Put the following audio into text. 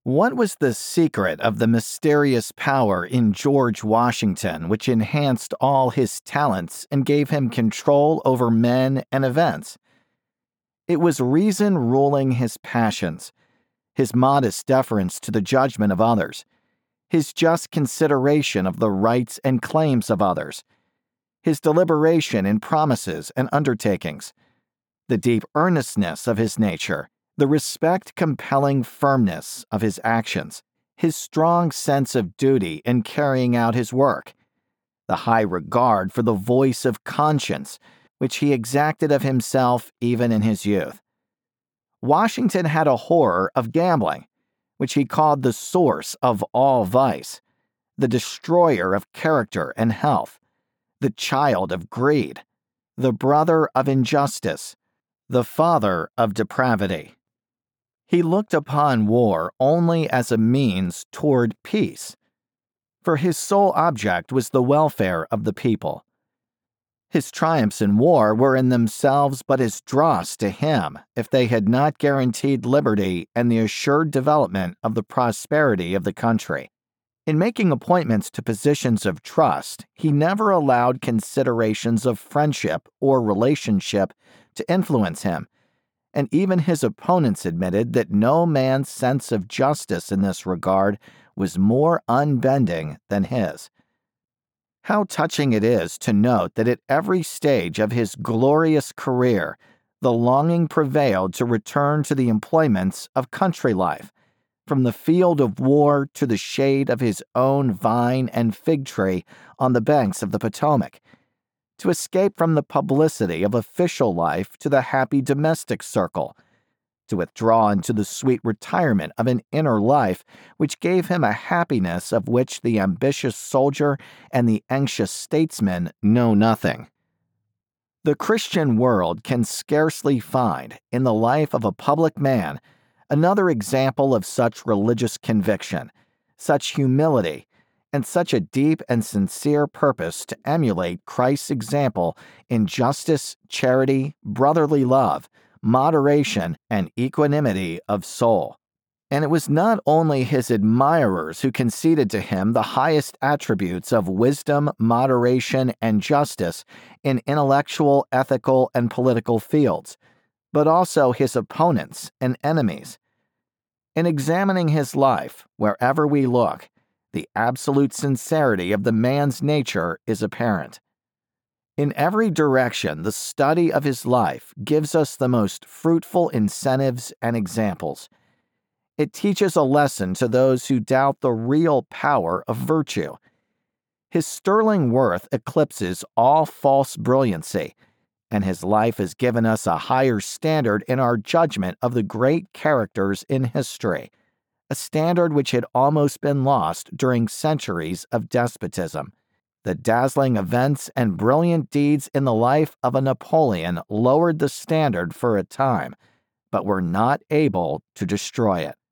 What was the secret of the mysterious power in George Washington which enhanced all his talents and gave him control over men and events? It was reason ruling his passions, his modest deference to the judgment of others, his just consideration of the rights and claims of others, his deliberation in promises and undertakings, the deep earnestness of his nature, the respect-compelling firmness of his actions, his strong sense of duty in carrying out his work, the high regard for the voice of conscience which he exacted of himself even in his youth. Washington had a horror of gambling, which he called the source of all vice, the destroyer of character and health, the child of greed, the brother of injustice, the father of depravity. He looked upon war only as a means toward peace, for his sole object was the welfare of the people. His triumphs in war were in themselves but as dross to him if they had not guaranteed liberty and the assured development of the prosperity of the country. In making appointments to positions of trust, he never allowed considerations of friendship or relationship to influence him, and even his opponents admitted that no man's sense of justice in this regard was more unbending than his. How touching it is to note that at every stage of his glorious career, the longing prevailed to return to the employments of country life, from the field of war to the shade of his own vine and fig tree on the banks of the Potomac, to escape from the publicity of official life to the happy domestic circle, to withdraw into the sweet retirement of an inner life which gave him a happiness of which the ambitious soldier and the anxious statesman know nothing. The Christian world can scarcely find, in the life of a public man, another example of such religious conviction, such humility, and such a deep and sincere purpose to emulate Christ's example in justice, charity, brotherly love, moderation, and equanimity of soul. And it was not only his admirers who conceded to him the highest attributes of wisdom, moderation, and justice in intellectual, ethical, and political fields, but also his opponents and enemies. In examining his life, wherever we look, the absolute sincerity of the man's nature is apparent. In every direction, the study of his life gives us the most fruitful incentives and examples. It teaches a lesson to those who doubt the real power of virtue. His sterling worth eclipses all false brilliancy, and his life has given us a higher standard in our judgment of the great characters in history, a standard which had almost been lost during centuries of despotism. The dazzling events and brilliant deeds in the life of a Napoleon lowered the standard for a time, but were not able to destroy it.